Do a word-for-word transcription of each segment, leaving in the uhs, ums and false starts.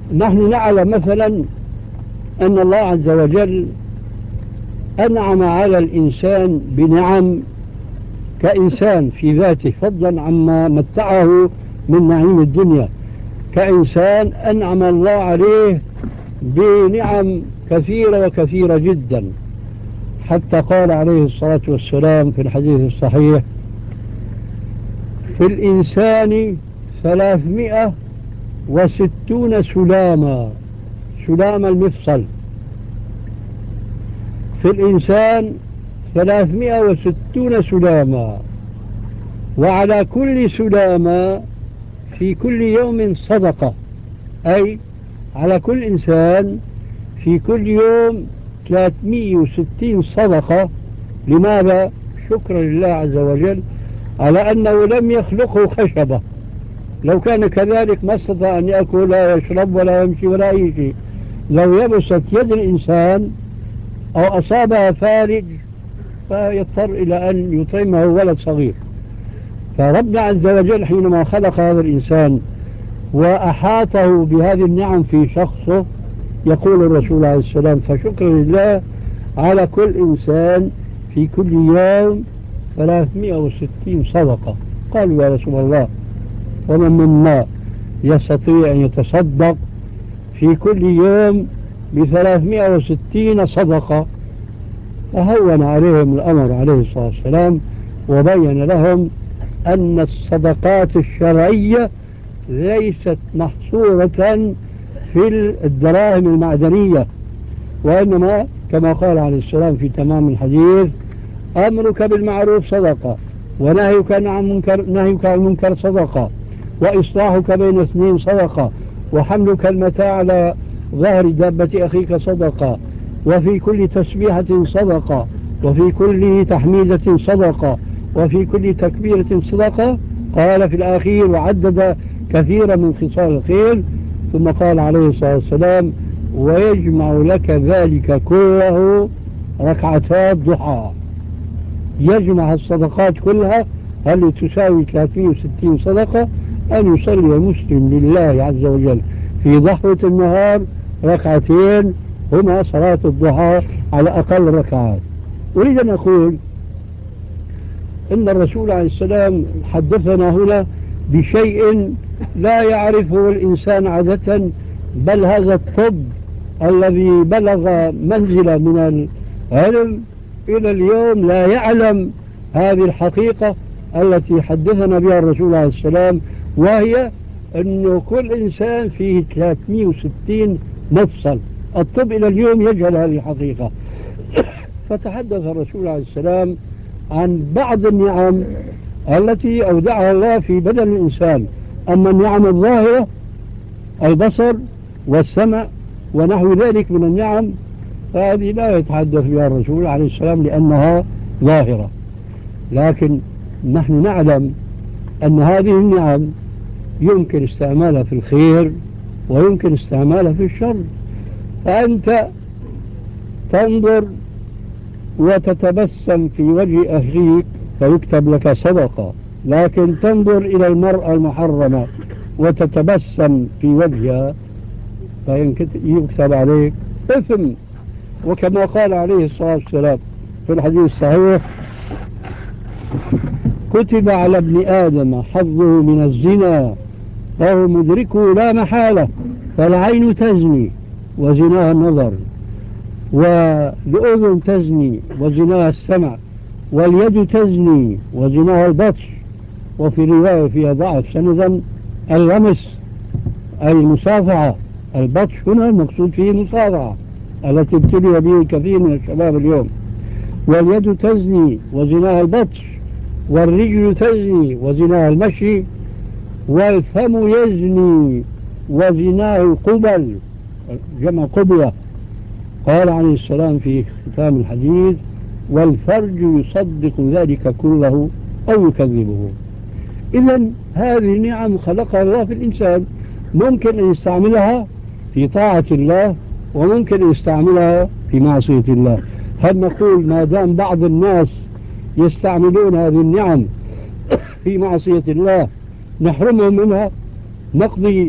نحن نعلم مثلا أن الله عز وجل أنعم على الإنسان بنعم كإنسان في ذاته، فضلا عما متعه من نعيم الدنيا. كإنسان أنعم الله عليه بنعم كثيرة وكثيرة جدا، حتى قال عليه الصلاة والسلام في الحديث الصحيح: في الإنسان ثلاثمائة وستون سلاما، سلام المفصل، في الإنسان ثلاثمائة وستون سلاما، وعلى كل سلامة في كل يوم صدقة، أي على كل إنسان في كل يوم ثلاثمائة وستين صدقة. لماذا؟ شكرا لله عز وجل على أنه لم يخلقه خشبة، لو كان كذلك ما استطاع أن يأكل ولا يشرب ولا يمشي ولا أي شيء. لو يبست يد الإنسان أو أصابها فارج فيضطر إلى أن يطعمه ولد صغير. فربنا عز وجل حينما خلق هذا الإنسان وأحاطه بهذه النعم في شخصه، يقول الرسول عليه السلام: فشكر لله على كل إنسان في كل يوم ثلاثمائة وستين صدقة. قالوا: يا رسول الله، ومن منا يستطيع أن يتصدق في كل يوم بثلاثمائة وستين صدقة؟ فهون عليهم الأمر عليه الصلاة والسلام وبين لهم أن الصدقات الشرعية ليست محصورة في الدراهم المعدنية، وإنما كما قال عليه السلام في تمام الحديث: أمرك بالمعروف صدقة، ونهيك عن منكر نهيك عن المنكر صدقة، وإصلاحك بين اثنين صدقة، وحملك المتاع على ظهر دابة أخيك صدقة، وفي كل تسبيحة صدقة، وفي كل تحميدة صدقة، وفي كل تكبيرة صدقة. قال في الأخير وعدد كثيرا من خصال الخير، ثم قال عليه الصلاة والسلام: ويجمع لك ذلك كله ركعتات ضحى. يجمع الصدقات كلها هل تساوي ثلاثمائة وستين صدقة أن يصلي مسلم لله عز وجل في ضحوة النهار ركعتين هما صلاة الضحى على أقل ركعات. أريد أن أقول إن الرسول عليه السلام حدثنا هنا بشيء لا يعرفه الإنسان عادة، بل هذا الطب الذي بلغ منزلة من العلم إلى اليوم لا يعلم هذه الحقيقة التي حدثنا بها الرسول عليه السلام، وهي أنه كل إنسان فيه ثلاثمائة وستين مفصل. الطب إلى اليوم يجهل هذه الحقيقة. فتحدث الرسول عليه السلام عن بعض النعم التي أودعها الله في بدن الإنسان. أما النعم الظاهرة البصر والسمع ونحو ذلك من النعم فهذه لا يتحدث بها الرسول عليه السلام لأنها ظاهرة، لكن نحن نعلم أن هذه النعم يمكن استعمالها في الخير ويمكن استعمالها في الشر. فأنت تنظر وتتبسم في وجه أخيك فيكتب لك صدقة، لكن تنظر إلى المرأة المحرمة وتتبسم في وجهها فيكتب عليك إثم. وكما قال عليه الصلاة والسلام في الحديث الصحيح: كتب على ابن آدم حظه من الزنا فهو مدركه لا محالة، فالعين تزني وزناها النظر، والأذن تزني وزناها السمع، واليد تزني وزناها البطش. وفي رواية فيها ضعف سندا: اللمس أي المصافحة. البطش هنا المقصود فيه المصافحة التي ابتلي به كثير من الشباب اليوم. واليد تزني وزناها البطش، والرجل تزني وزناها المشي، والفم يزني وزناه القبل، جمع قبلة. قال عليه السلام في ختام الحديث: والفرج يصدق ذلك كله أو يكذبه. إذن هذه نعم خلقها الله في الإنسان، ممكن أن يستعملها في طاعة الله وممكن أن يستعملها في معصية الله. هل نقول ما دام بعض الناس يستعملون هذه النعم في معصية الله نحرمهم منها، نقضي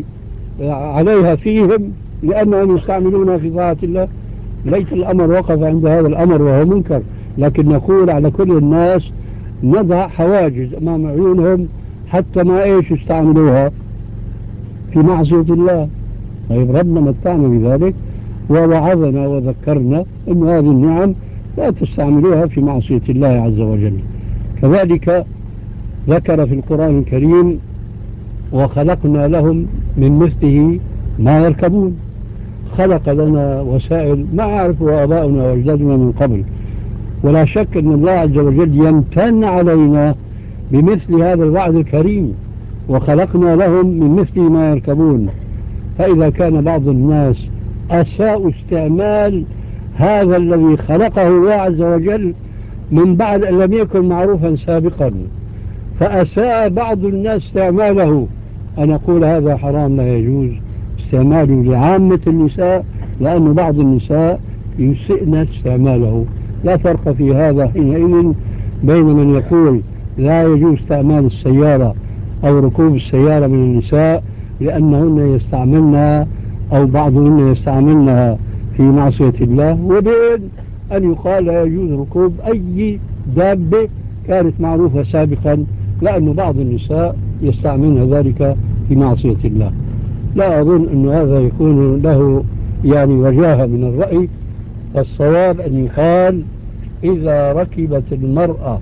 عليها فيهم لأنهم يستعملونها في طاعة الله. ليس الأمر وقف عند هذا الأمر وهو منكر، لكن نقول على كل الناس نضع حواجز أمام عيونهم حتى ما إيش يستعملوها في معصية الله. طيب ربنا متعنا بذلك ووعظنا وذكرنا أن هذه النعم لا تستعملوها في معصية الله عز وجل. كذلك ذكر في القرآن الكريم وخلقنا لهم من مثله ما يركبون. خلق لنا وسائل ما يعرفها آباؤنا وأجدادنا من قبل، ولا شك أن الله عز وجل يمتن علينا بمثل هذا الوعد الكريم، وخلقنا لهم من مثل ما يركبون. فإذا كان بعض الناس أساءوا استعمال هذا الذي خلقه الله عز وجل من بعد أن لم يكن معروفا سابقا، فأساء بعض الناس استعماله، أنا أقول هذا حرام لا يجوز استعماله لعامة النساء، لأن بعض النساء يسئن استعماله. لا فرق في هذا حينئذ بين من يقول لا يجوز استعمال السيارة أو ركوب السيارة من النساء لأنهن يستعملنها أو بعضهن يستعملنها في معصية الله، وبين أن يقال لا يجوز ركوب أي دابة كانت معروفة سابقا لأن بعض النساء يستعملن ذلك في معصية الله. لا أظن أن هذا يكون له يعني وجاهة من الرأي. فالصواب أن يقال إذا ركبت المرأة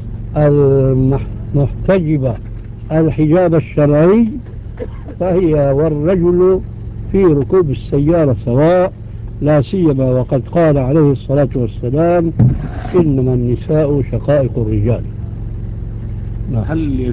المحتجبة الحجاب الشرعي فهي والرجل في ركوب السيارة سواء، لا سيما وقد قال عليه الصلاة والسلام إنما النساء شقائق الرجال. هل